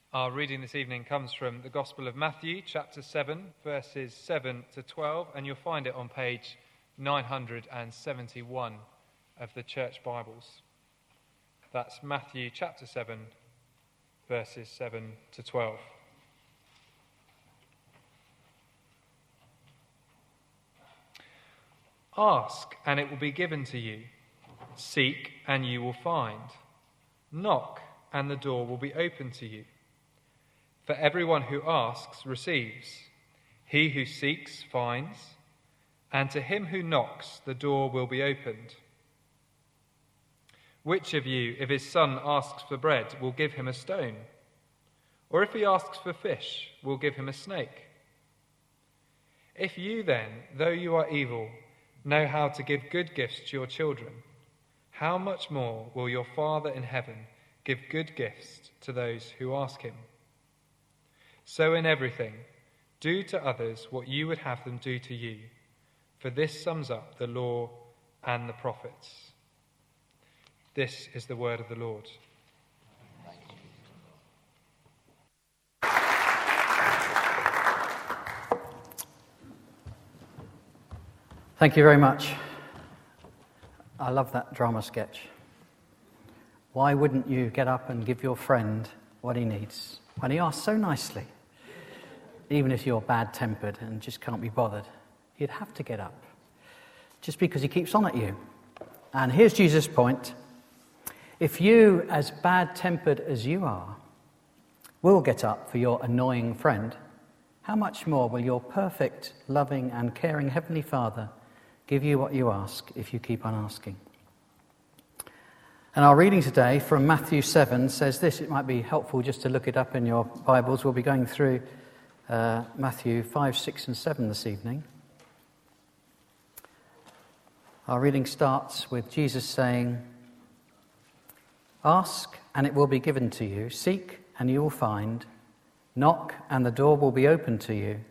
Our reading this evening comes from the Gospel of Matthew, chapter 7, verses 7 to 12, and you'll find it on page 971 of the Church Bibles. That's Matthew chapter 7, verses 7 to 12. Ask, and it will be given to you. Seek, and you will find. Knock, and the door will be opened to you. For everyone who asks receives, he who seeks finds, and to him who knocks the door will be opened. Which of you, if his son asks for bread, will give him a stone? Or if he asks for fish, will give him a snake? If you then, though you are evil, know how to give good gifts to your children, how much more will your Father in heaven give good gifts to those who ask him? So in everything, do to others what you would have them do to you, for this sums up the law and the prophets. This is the word of the Lord. Thank you very much. I love that drama sketch. Why wouldn't you get up and give your friend what he needs when he asks so nicely? Even if you're bad-tempered and just can't be bothered, you'd have to get up, just because he keeps on at you. And here's Jesus' point. If you, as bad-tempered as you are, will get up for your annoying friend, how much more will your perfect, loving and caring Heavenly Father give you what you ask if you keep on asking? And our reading today from Matthew 7 says this. It might be helpful just to look it up in your Bibles. We'll be going through Matthew 5, 6 and 7 this evening. Our reading starts with Jesus saying, "Ask, and it will be given to you. Seek, and you will find. Knock, and the door will be opened to you.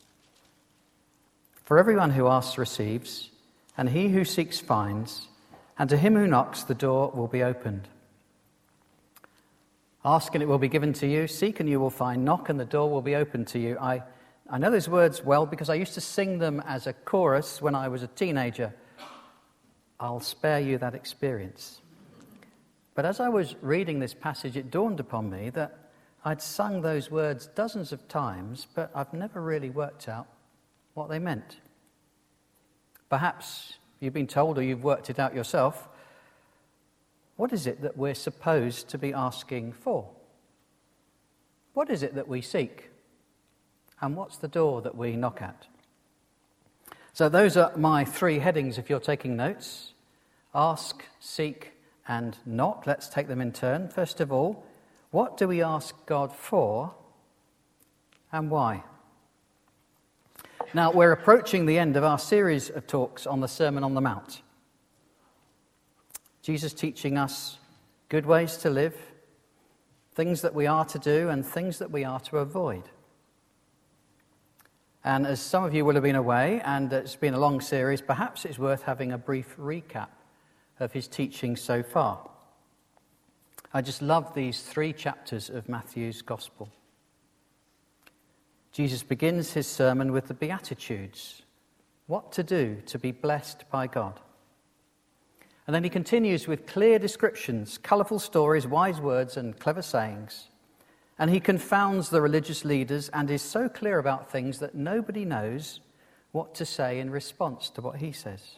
For everyone who asks receives, and he who seeks finds, and to him who knocks the door will be opened. Ask and it will be given to you. Seek and you will find. Knock and the door will be opened to you." I know those words well because I used to sing them as a chorus when I was a teenager. I'll spare you that experience. But as I was reading this passage, it dawned upon me that I'd sung those words dozens of times, but I've never really worked out what they meant. Perhaps you've been told or you've worked it out yourself. What is it that we're supposed to be asking for? What is it that we seek? And what's the door that we knock at? So those are my three headings if you're taking notes. Ask, seek, and knock. Let's take them in turn. First of all, what do we ask God for and why? Now, we're approaching the end of our series of talks on the Sermon on the Mount. Jesus teaching us good ways to live, things that we are to do and things that we are to avoid. And as some of you will have been away, and it's been a long series, perhaps it's worth having a brief recap of his teaching so far. I just love these 3 chapters of Matthew's Gospel. Jesus begins his sermon with the Beatitudes, what to do to be blessed by God. And then he continues with clear descriptions, colourful stories, wise words and clever sayings. And he confounds the religious leaders and is so clear about things that nobody knows what to say in response to what he says.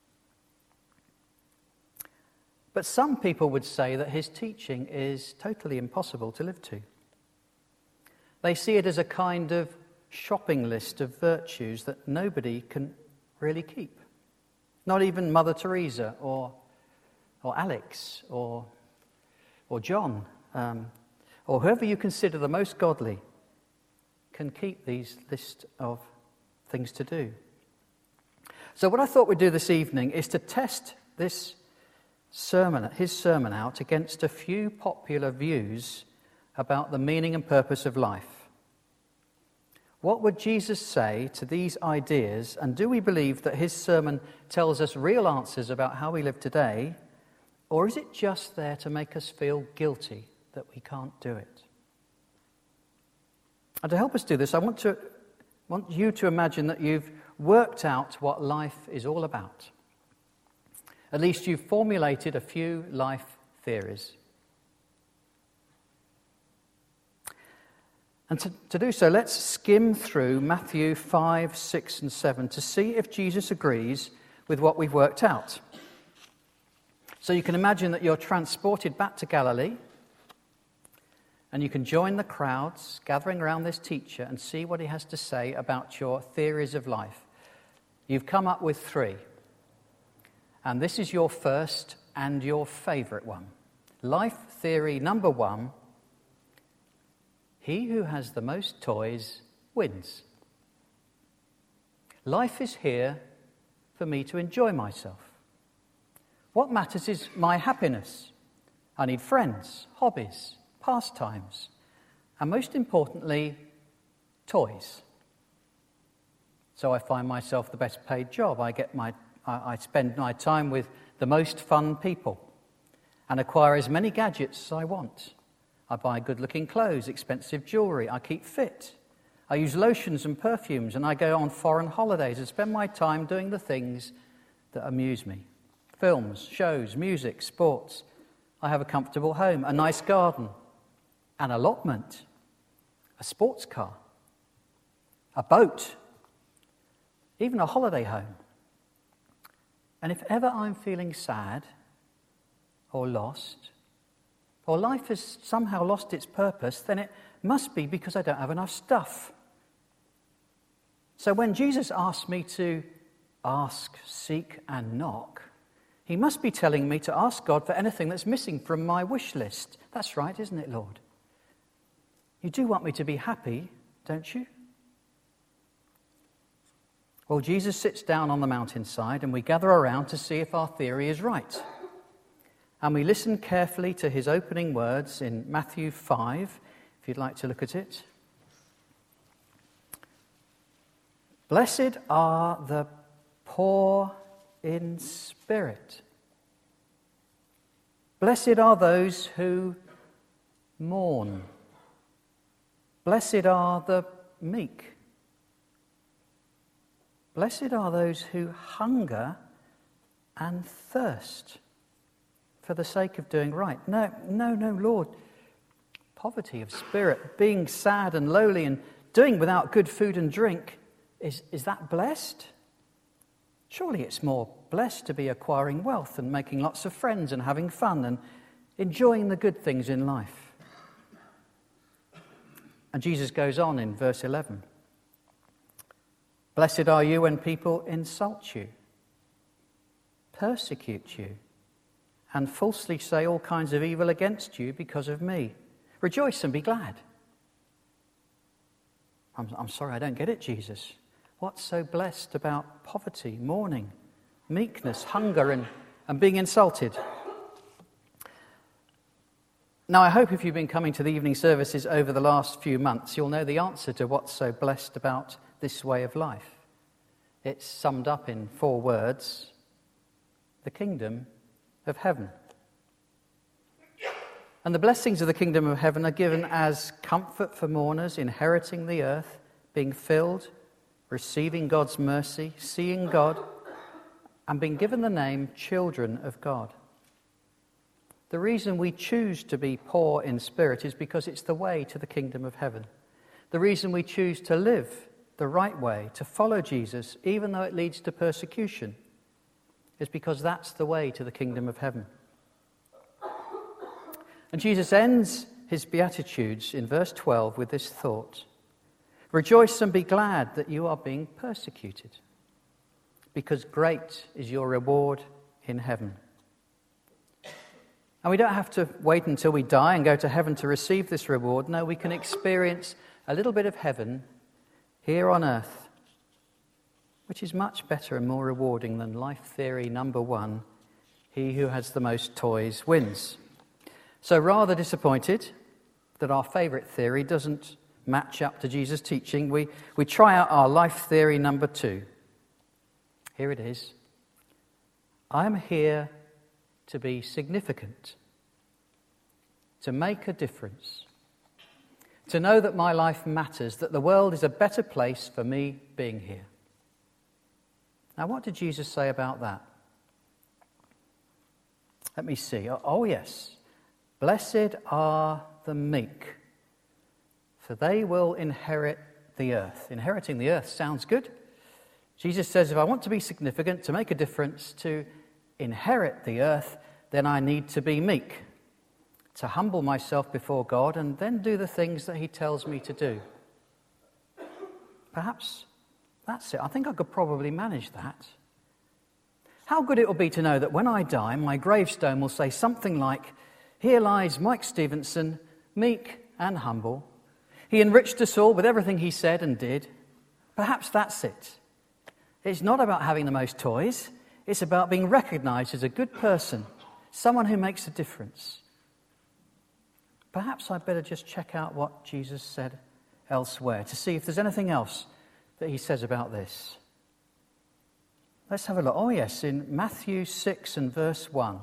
But some people would say that his teaching is totally impossible to live to. They see it as a kind of shopping list of virtues that nobody can really keep. Not even Mother Teresa or Alex or John or whoever you consider the most godly can keep these list of things to do. So what I thought we'd do this evening is to test his sermon out against a few popular views about the meaning and purpose of life. What would Jesus say to these ideas, and do we believe that his sermon tells us real answers about how we live today, or is it just there to make us feel guilty that we can't do it? And to help us do this, I want you to imagine that you've worked out what life is all about. At least you've formulated a few life theories. And to do so, let's skim through Matthew 5, 6 and 7 to see if Jesus agrees with what we've worked out. So you can imagine that you're transported back to Galilee, and you can join the crowds gathering around this teacher and see what he has to say about your theories of life. You've come up with 3. And this is your first and your favourite one. Life theory number 1, he who has the most toys wins. Life is here for me to enjoy myself. What matters is my happiness. I need friends, hobbies, pastimes, and most importantly, toys. So I find myself the best paid job. I spend my time with the most fun people and acquire as many gadgets as I want. I buy good-looking clothes, expensive jewellery. I keep fit. I use lotions and perfumes, and I go on foreign holidays and spend my time doing the things that amuse me. Films, shows, music, sports. I have a comfortable home, a nice garden, an allotment, a sports car, a boat, even a holiday home. And if ever I'm feeling sad or lost, or life has somehow lost its purpose, then it must be because I don't have enough stuff. So when Jesus asks me to ask, seek, and knock, he must be telling me to ask God for anything that's missing from my wish list. That's right, isn't it, Lord? You do want me to be happy, don't you? Well, Jesus sits down on the mountainside and we gather around to see if our theory is right. And we listen carefully to his opening words in Matthew 5, if you'd like to look at it. Blessed are the poor in spirit. Blessed are those who mourn. Blessed are the meek. Blessed are those who hunger and thirst for the sake of doing right. No, Lord. Poverty of spirit, being sad and lowly and doing without good food and drink, is that blessed? Surely it's more blessed to be acquiring wealth and making lots of friends and having fun and enjoying the good things in life. And Jesus goes on in verse 11. Blessed are you when people insult you, persecute you, and falsely say all kinds of evil against you because of me. Rejoice and be glad. I'm sorry, I don't get it, Jesus. What's so blessed about poverty, mourning, meekness, hunger, and being insulted? Now, I hope if you've been coming to the evening services over the last few months, you'll know the answer to what's so blessed about this way of life. It's summed up in 4 words: the kingdom of heaven. And the blessings of the kingdom of heaven are given as comfort for mourners, inheriting the earth, being filled, receiving God's mercy, seeing God, and being given the name children of God. The reason we choose to be poor in spirit is because it's the way to the kingdom of heaven. The reason we choose to live the right way, to follow Jesus, even though it leads to persecution, is because that's the way to the kingdom of heaven. And Jesus ends his Beatitudes in verse 12 with this thought: rejoice and be glad that you are being persecuted, because great is your reward in heaven. And we don't have to wait until we die and go to heaven to receive this reward. No, we can experience a little bit of heaven here on earth, which is much better and more rewarding than life theory number 1, he who has the most toys wins. So rather disappointed that our favourite theory doesn't match up to Jesus' teaching, we try out our life theory number 2. Here it is. I am here to be significant, to make a difference, to know that my life matters, that the world is a better place for me being here. Now, what did Jesus say about that? Let me see. Oh, yes. Blessed are the meek, for they will inherit the earth. Inheriting the earth sounds good. Jesus says, if I want to be significant, to make a difference, to inherit the earth, then I need to be meek, to humble myself before God and then do the things that he tells me to do. Perhaps that's it. I think I could probably manage that. How good it will be to know that when I die, my gravestone will say something like, here lies Mike Stevenson, meek and humble. He enriched us all with everything he said and did. Perhaps that's it. It's not about having the most toys. It's about being recognized as a good person, someone who makes a difference. Perhaps I'd better just check out what Jesus said elsewhere to see if there's anything else that he says about this. Let's have a look. Oh yes, in Matthew 6 and verse 1.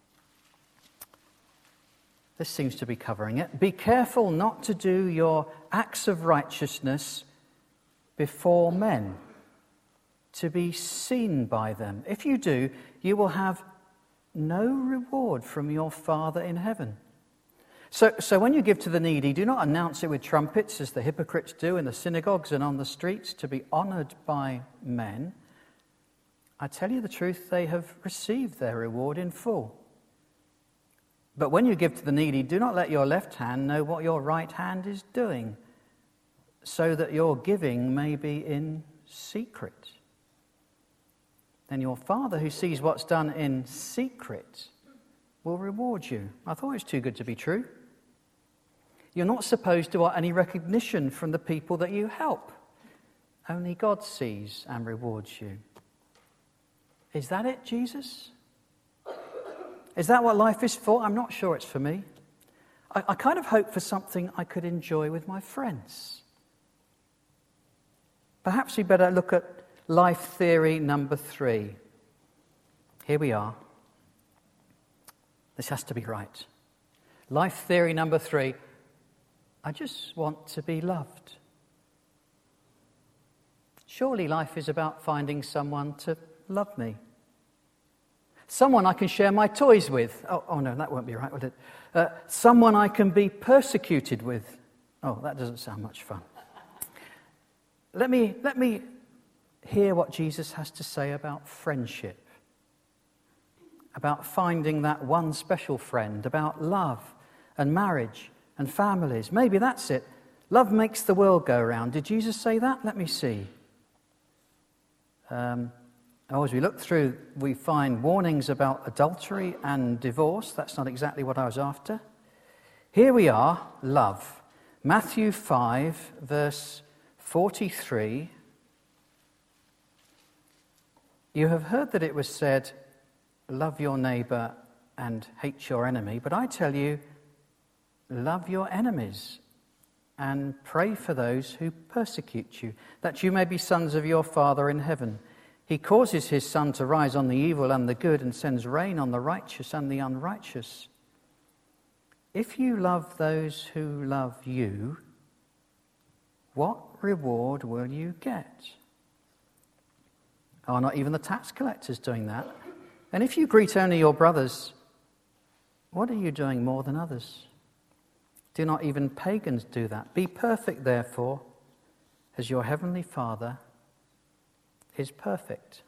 This seems to be covering it. Be careful not to do your acts of righteousness before men, to be seen by them. If you do, you will have no reward from your Father in heaven. So when you give to the needy, do not announce it with trumpets as the hypocrites do in the synagogues and on the streets to be honored by men. I tell you the truth, they have received their reward in full. But when you give to the needy, do not let your left hand know what your right hand is doing, so that your giving may be in secret. Then your Father who sees what's done in secret will reward you. I thought it was too good to be true. You're not supposed to want any recognition from the people that you help. Only God sees and rewards you. Is that it, Jesus? Is that what life is for? I'm not sure it's for me. I kind of hope for something I could enjoy with my friends. Perhaps we better look at life theory number 3. Here we are. This has to be right. Life theory number 3. I just want to be loved. Surely life is about finding someone to love me. Someone I can share my toys with. Oh no, that won't be right, will it? Someone I can be persecuted with. Oh, that doesn't sound much fun. Let me hear what Jesus has to say about friendship, about finding that one special friend, about love and marriage and families. Maybe that's it. Love makes the world go round. Did Jesus say that? Let me see. As we look through, we find warnings about adultery and divorce. That's not exactly what I was after. Here we are, love. Matthew 5, verse 43. You have heard that it was said, love your neighbour and hate your enemy. But I tell you, love your enemies and pray for those who persecute you, that you may be sons of your Father in heaven. He causes his sun to rise on the evil and the good and sends rain on the righteous and the unrighteous. If you love those who love you, what reward will you get? Oh, not even the tax collectors doing that. And if you greet only your brothers, what are you doing more than others? Do not even pagans do that? Be perfect, therefore, as your heavenly Father is perfect.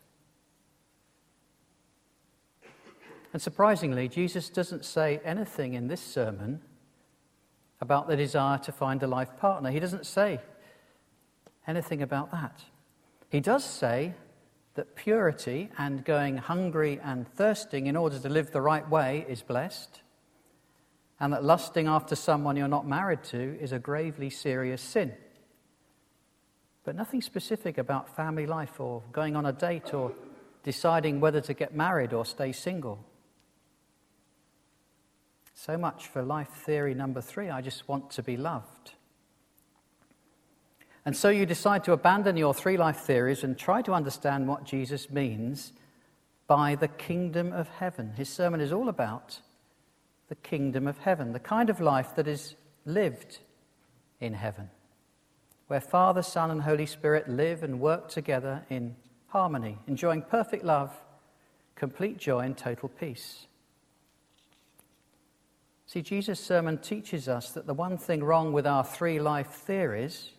And surprisingly, Jesus doesn't say anything in this sermon about the desire to find a life partner. He doesn't say anything about that. He does say that purity and going hungry and thirsting in order to live the right way is blessed, and that lusting after someone you're not married to is a gravely serious sin. But nothing specific about family life or going on a date or deciding whether to get married or stay single. So much for life theory number 3. I just want to be loved. And so you decide to abandon your 3 life theories and try to understand what Jesus means by the kingdom of heaven. His sermon is all about the kingdom of heaven, the kind of life that is lived in heaven, where Father, Son, and Holy Spirit live and work together in harmony, enjoying perfect love, complete joy, and total peace. See, Jesus' sermon teaches us that the one thing wrong with our three life theories,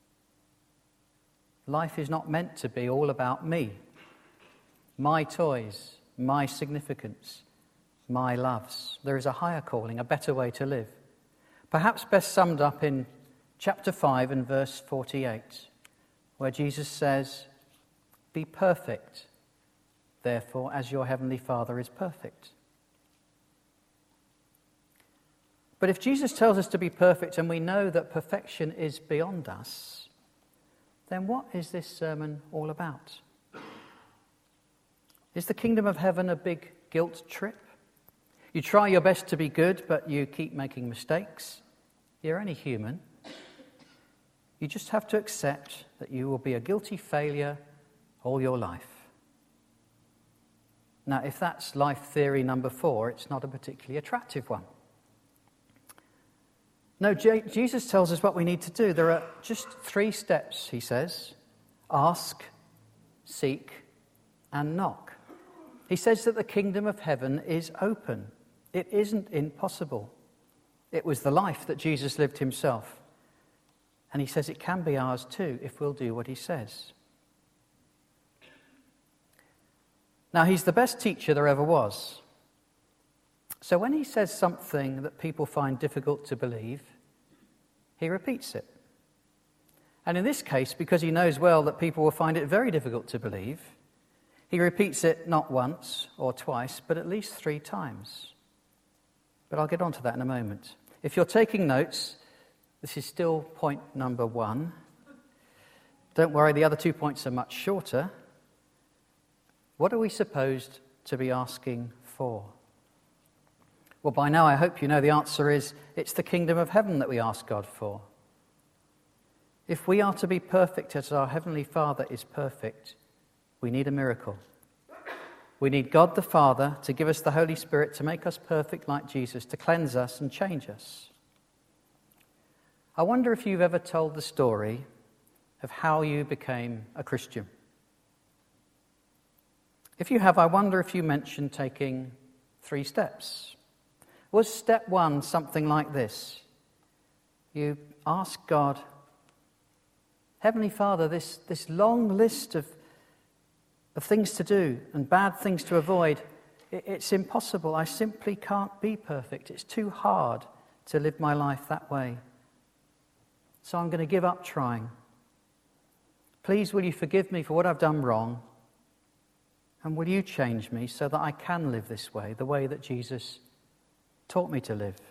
life is not meant to be all about me, my toys, my significance, my loves. There is a higher calling, a better way to live. Perhaps best summed up in chapter 5 and verse 48, where Jesus says, "Be perfect, therefore, as your heavenly Father is perfect." But if Jesus tells us to be perfect and we know that perfection is beyond us, then what is this sermon all about? Is the kingdom of heaven a big guilt trip? You try your best to be good, but you keep making mistakes. You're only human. You just have to accept that you will be a guilty failure all your life. Now, if that's life theory number 4, it's not a particularly attractive one. No, Jesus tells us what we need to do. There are just 3 steps, he says. Ask, seek, and knock. He says that the kingdom of heaven is open. It isn't impossible. It was the life that Jesus lived himself. And he says it can be ours too if we'll do what he says. Now, he's the best teacher there ever was. So when he says something that people find difficult to believe, he repeats it. And in this case, because he knows well that people will find it very difficult to believe, he repeats it not once or twice, but at least 3 times. But I'll get on to that in a moment. If you're taking notes, this is still point number 1. Don't worry, the other 2 points are much shorter. What are we supposed to be asking for? Well, by now I hope you know the answer is it's the kingdom of heaven that we ask God for. If we are to be perfect as our Heavenly Father is perfect, we need a miracle. We need God the Father to give us the Holy Spirit to make us perfect like Jesus, to cleanse us and change us. I wonder if you've ever told the story of how you became a Christian. If you have, I wonder if you mentioned taking 3 steps. Was step 1 something like this? You ask God, Heavenly Father, this long list of things to do and bad things to avoid, it's impossible. I simply can't be perfect. It's too hard to live my life that way. So I'm going to give up trying. Please, will you forgive me for what I've done wrong? And will you change me so that I can live this way, the way that Jesus taught me to live?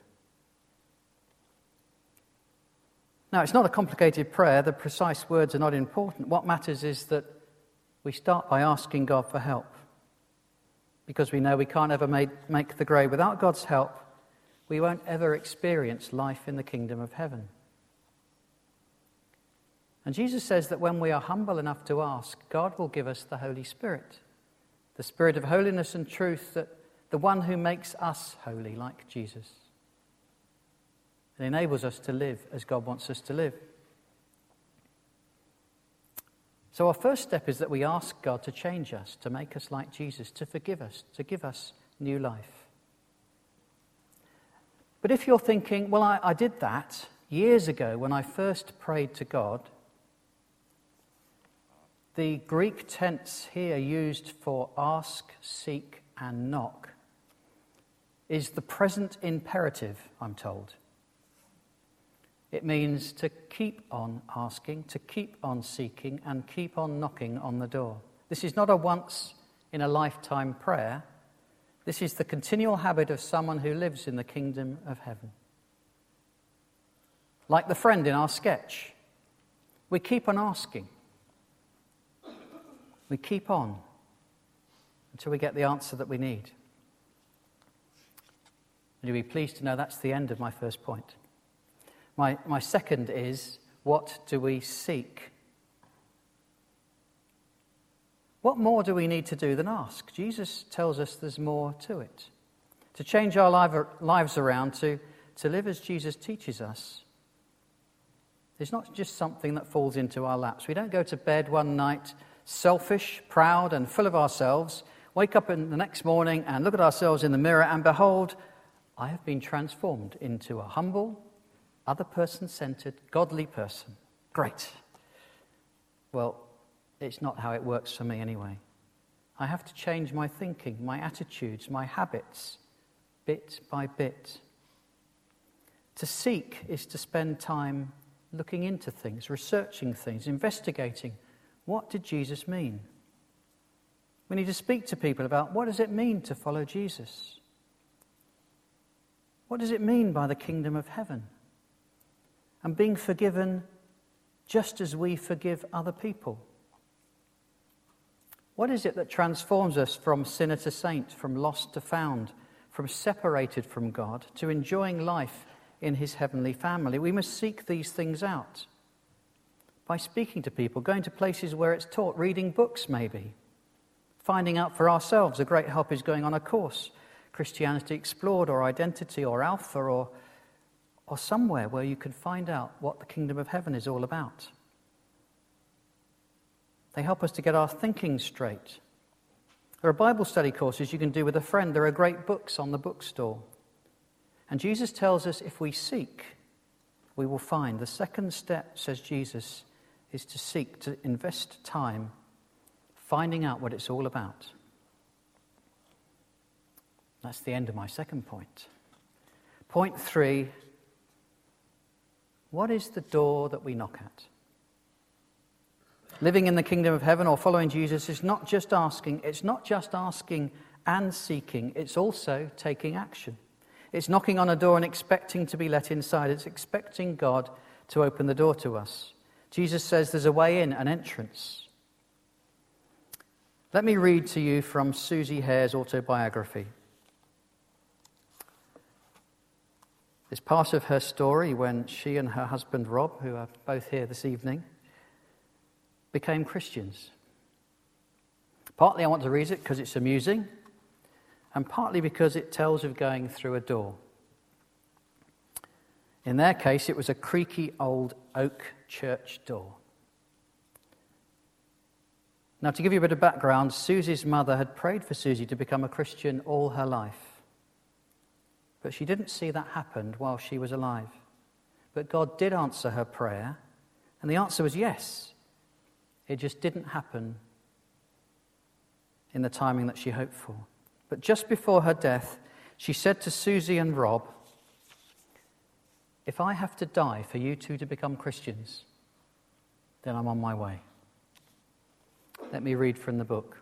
Now, it's not a complicated prayer. The precise words are not important. What matters is that we start by asking God for help, because we know we can't ever make the grade. Without God's help, we won't ever experience life in the kingdom of heaven. And Jesus says that when we are humble enough to ask, God will give us the Holy Spirit, the Spirit of holiness and truth, that the one who makes us holy like Jesus and enables us to live as God wants us to live. So our first step is that we ask God to change us, to make us like Jesus, to forgive us, to give us new life. But if you're thinking, well, I did that years ago when I first prayed to God, the Greek tense here used for ask, seek, and knock is the present imperative, I'm told. It means to keep on asking, to keep on seeking, and keep on knocking on the door. This is not a once-in-a-lifetime prayer. This is the continual habit of someone who lives in the kingdom of heaven. Like the friend in our sketch, we keep on asking. We keep on until we get the answer that we need. And you'll be pleased to know that's the end of my first point. My second is, what do we seek? What more do we need to do than ask? Jesus tells us there's more to it. To change our lives around, to live as Jesus teaches us, is not just something that falls into our laps. We don't go to bed one night selfish, proud, and full of ourselves, wake up in the next morning and look at ourselves in the mirror and behold, I have been transformed into a humble, other person-centered, godly person. Great. Well, it's not how it works for me anyway. I have to change my thinking, my attitudes, my habits, bit by bit. To seek is to spend time looking into things, researching things, investigating. What did Jesus mean? We need to speak to people about what does it mean to follow Jesus? What does it mean by the kingdom of heaven? And being forgiven just as we forgive other people. What is it that transforms us from sinner to saint, from lost to found, from separated from God to enjoying life in his heavenly family? We must seek these things out by speaking to people, going to places where it's taught, reading books maybe, finding out for ourselves. A great help is going on a course, Christianity Explored or Identity or Alpha or somewhere where you can find out what the kingdom of heaven is all about. They help us to get our thinking straight. There are Bible study courses you can do with a friend. There are great books on the bookstore. And Jesus tells us if we seek, we will find. The second step, says Jesus, is to seek, to invest time finding out what it's all about. That's the end of my second point. Point 3, what is the door that we knock at? Living in the kingdom of heaven or following Jesus is not just asking, it's not just asking and seeking, it's also taking action. It's knocking on a door and expecting to be let inside. It's expecting God to open the door to us. Jesus says there's a way in, an entrance. Let me read to you from Susie Hare's autobiography. It's part of her story when she and her husband Rob, who are both here this evening, became Christians. Partly I want to read it because it's amusing, and partly because it tells of going through a door. In their case, it was a creaky old oak church door. Now, to give you a bit of background, Susie's mother had prayed for Susie to become a Christian all her life. But she didn't see that happen while she was alive. But God did answer her prayer, and the answer was yes. It just didn't happen in the timing that she hoped for. But just before her death, she said to Susie and Rob, if I have to die for you two to become Christians, then I'm on my way. Let me read from the book.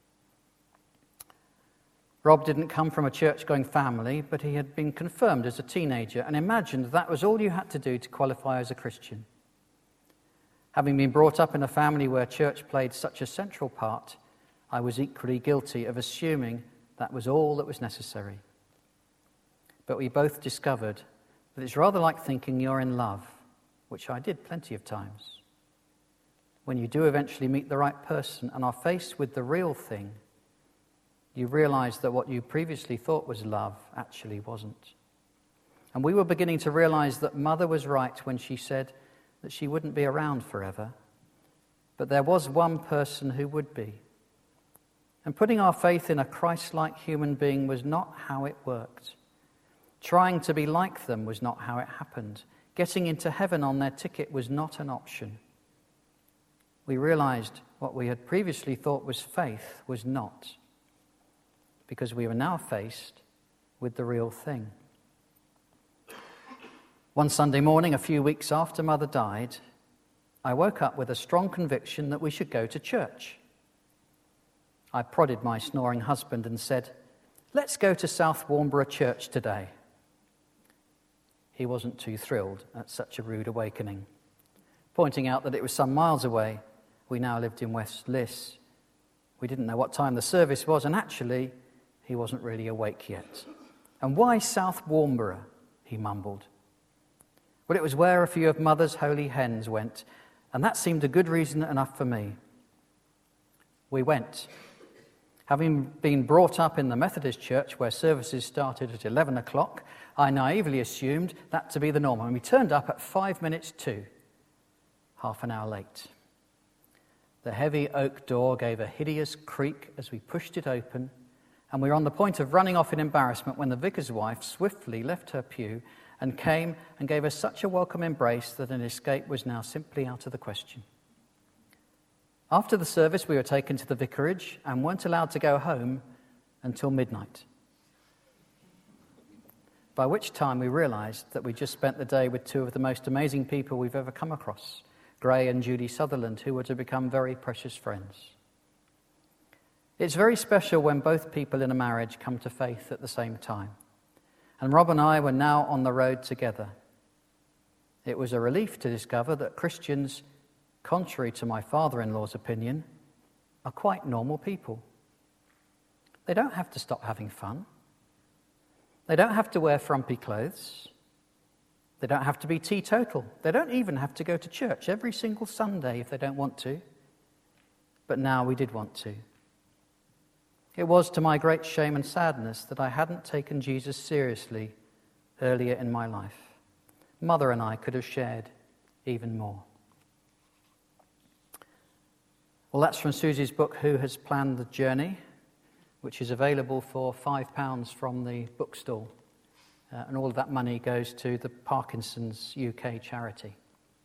Rob didn't come from a church-going family, but he had been confirmed as a teenager and imagined that was all you had to do to qualify as a Christian. Having been brought up in a family where church played such a central part, I was equally guilty of assuming that was all that was necessary. But we both discovered that it's rather like thinking you're in love, which I did plenty of times. When you do eventually meet the right person and are faced with the real thing, you realize that what you previously thought was love actually wasn't. And we were beginning to realize that Mother was right when she said that she wouldn't be around forever, but there was one person who would be. And putting our faith in a Christ-like human being was not how it worked. Trying to be like them was not how it happened. Getting into heaven on their ticket was not an option. We realized what we had previously thought was faith was not, because we were now faced with the real thing. One Sunday morning, a few weeks after Mother died, I woke up with a strong conviction that we should go to church. I prodded my snoring husband and said, "Let's go to South Warnborough Church today." He wasn't too thrilled at such a rude awakening. Pointing out that it was some miles away, we now lived in West Liss. We didn't know what time the service was, and actually, he wasn't really awake yet. "And why South Warnborough?" he mumbled. Well, it was where a few of Mother's holy hens went, and that seemed a good reason enough for me. We went. Having been brought up in the Methodist Church where services started at 11 o'clock, I naively assumed that to be the norm, and we turned up at 5 minutes to. half an hour late. The heavy oak door gave a hideous creak as we pushed it open, and we were on the point of running off in embarrassment when the vicar's wife swiftly left her pew and came and gave us such a welcome embrace that an escape was now simply out of the question. After the service, we were taken to the vicarage and weren't allowed to go home until midnight, by which time we realised that we just spent the day with two of the most amazing people we've ever come across, Gray and Judy Sutherland, who were to become very precious friends. It's very special when both people in a marriage come to faith at the same time. And Rob and I were now on the road together. It was a relief to discover that Christians, contrary to my father-in-law's opinion, are quite normal people. They don't have to stop having fun. They don't have to wear frumpy clothes. They don't have to be teetotal. They don't even have to go to church every single Sunday if they don't want to. But now we did want to. It was to my great shame and sadness that I hadn't taken Jesus seriously earlier in my life. Mother and I could have shared even more. Well, that's from Susie's book, Who Has Planned the Journey, which is available for £5 from the bookstall. And all of that money goes to the Parkinson's UK charity.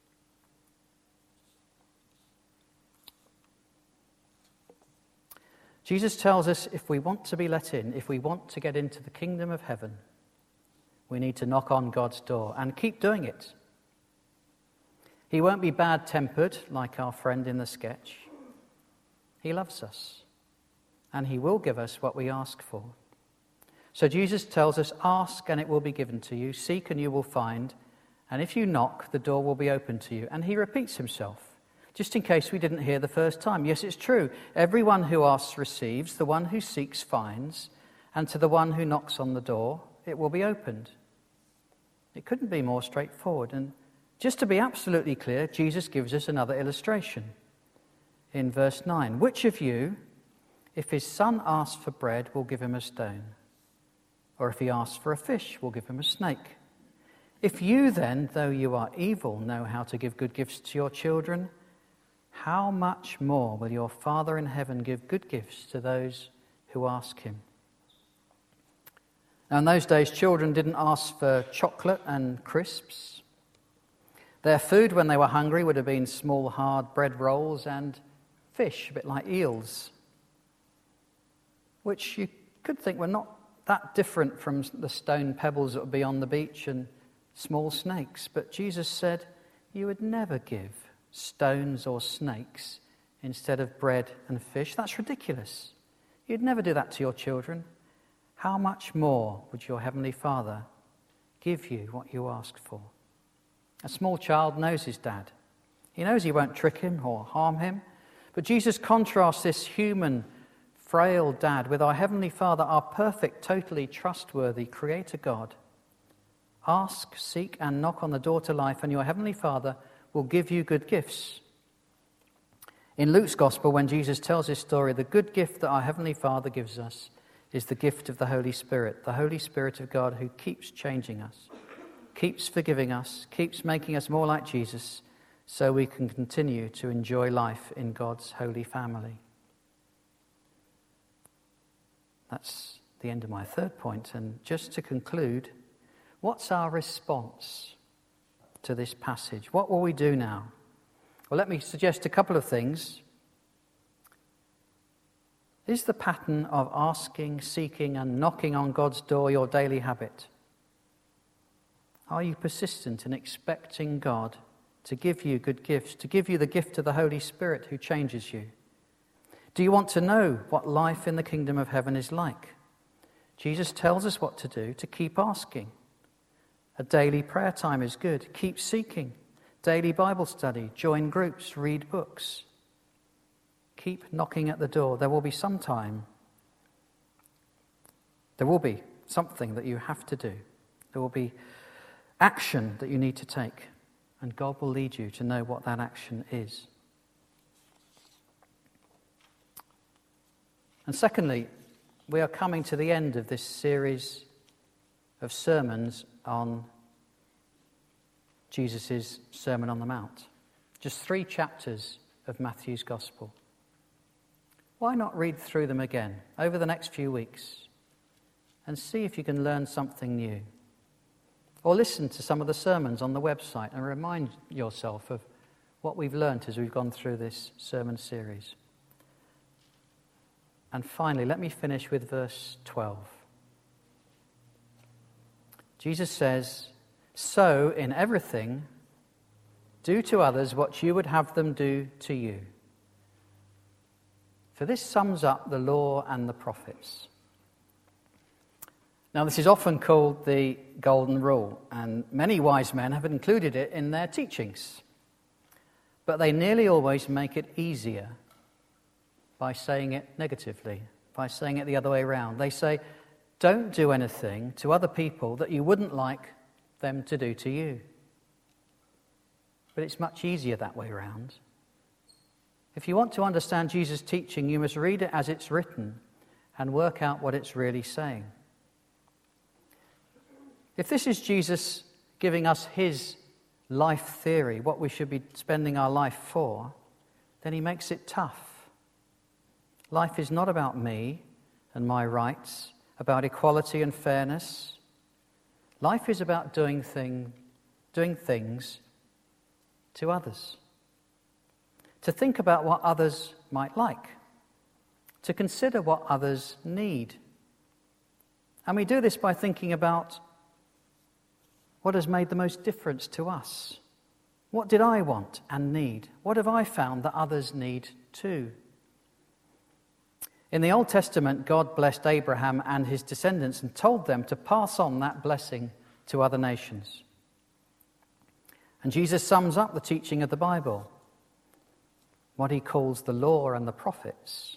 Jesus tells us if we want to be let in, if we want to get into the kingdom of heaven, we need to knock on God's door and keep doing it. He won't be bad-tempered like our friend in the sketch. He loves us, and he will give us what we ask for. So Jesus tells us, ask and it will be given to you, seek and you will find, and if you knock, the door will be open to you. And he repeats himself, just in case we didn't hear the first time. Yes, it's true. Everyone who asks receives, the one who seeks finds, and to the one who knocks on the door, it will be opened. It couldn't be more straightforward. And just to be absolutely clear, Jesus gives us another illustration. In verse 9, which of you, if his son asks for bread, will give him a stone? Or if he asks for a fish, will give him a snake? If you then, though you are evil, know how to give good gifts to your children, how much more will your Father in heaven give good gifts to those who ask him? Now, in those days, children didn't ask for chocolate and crisps. Their food when they were hungry would have been small, hard bread rolls and fish, a bit like eels, which you could think were not that different from the stone pebbles that would be on the beach and small snakes. But Jesus said, you would never give stones or snakes instead of bread and fish. That's ridiculous. You'd never do that to your children. How much more would your Heavenly Father give you what you ask for? A small child knows his dad. He knows he won't trick him or harm him. But Jesus contrasts this human, frail dad with our Heavenly Father, our perfect, totally trustworthy Creator God. Ask, seek, and knock on the door to life, and your Heavenly Father will give you good gifts. In Luke's Gospel, when Jesus tells his story, the good gift that our Heavenly Father gives us is the gift of the Holy Spirit of God who keeps changing us, keeps forgiving us, keeps making us more like Jesus, so we can continue to enjoy life in God's holy family. That's the end of my third point. And just to conclude, what's our response to this passage? What will we do now? Well, let me suggest a couple of things. Is the pattern of asking, seeking, and knocking on God's door your daily habit? Are you persistent in expecting God to give you good gifts, to give you the gift of the Holy Spirit who changes you? Do you want to know what life in the kingdom of heaven is like? Jesus tells us what to do, to keep asking. A daily prayer time is good. Keep seeking. Daily Bible study, join groups, read books. Keep knocking at the door. There will be something that you have to do. There will be action that you need to take, and God will lead you to know what that action is. And secondly, we are coming to the end of this series of sermons on Jesus' Sermon on the Mount. Just 3 chapters of Matthew's Gospel. Why not read through them again over the next few weeks and see if you can learn something new? Or listen to some of the sermons on the website and remind yourself of what we've learnt as we've gone through this sermon series. And finally, let me finish with verse 12. Jesus says, "So in everything, do to others what you would have them do to you. For this sums up the law and the prophets." Now, this is often called the Golden Rule, and many wise men have included it in their teachings. But they nearly always make it easier by saying it negatively, by saying it the other way around. They say, don't do anything to other people that you wouldn't like them to do to you. But it's much easier that way around. If you want to understand Jesus' teaching, you must read it as it's written and work out what it's really saying. If this is Jesus giving us his life theory, what we should be spending our life for, then he makes it tough. Life is not about me and my rights, about equality and fairness. Life is about doing things to others. To think about what others might like. To consider what others need. And we do this by thinking about what has made the most difference to us. What did I want and need? What have I found that others need too? In the Old Testament, God blessed Abraham and his descendants and told them to pass on that blessing to other nations. And Jesus sums up the teaching of the Bible, what he calls the law and the prophets.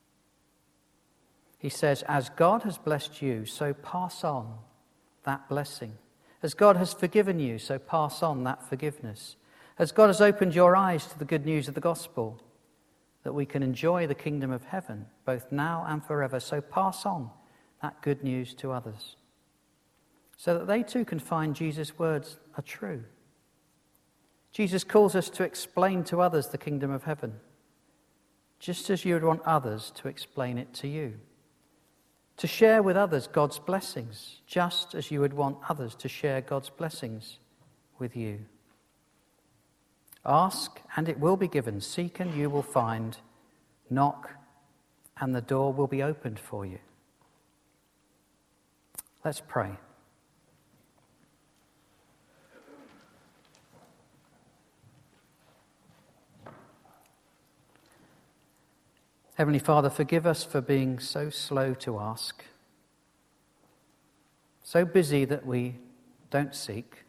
He says, as God has blessed you, so pass on that blessing. As God has forgiven you, so pass on that forgiveness. As God has opened your eyes to the good news of the gospel, that we can enjoy the kingdom of heaven, both now and forever, so pass on that good news to others, so that they too can find Jesus' words are true. Jesus calls us to explain to others the kingdom of heaven, just as you would want others to explain it to you. To share with others God's blessings, just as you would want others to share God's blessings with you. Ask, and it will be given. Seek, and you will find. Knock, and the door will be opened for you. Let's pray. Heavenly Father, forgive us for being so slow to ask, so busy that we don't seek,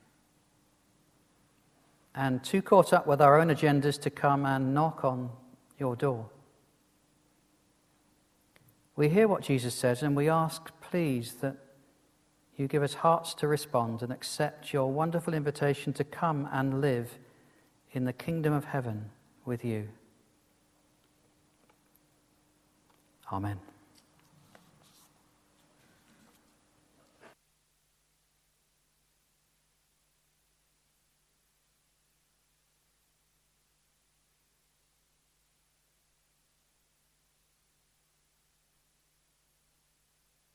and too caught up with our own agendas to come and knock on your door. We hear what Jesus says, and we ask, please, that you give us hearts to respond and accept your wonderful invitation to come and live in the kingdom of heaven with you. Amen.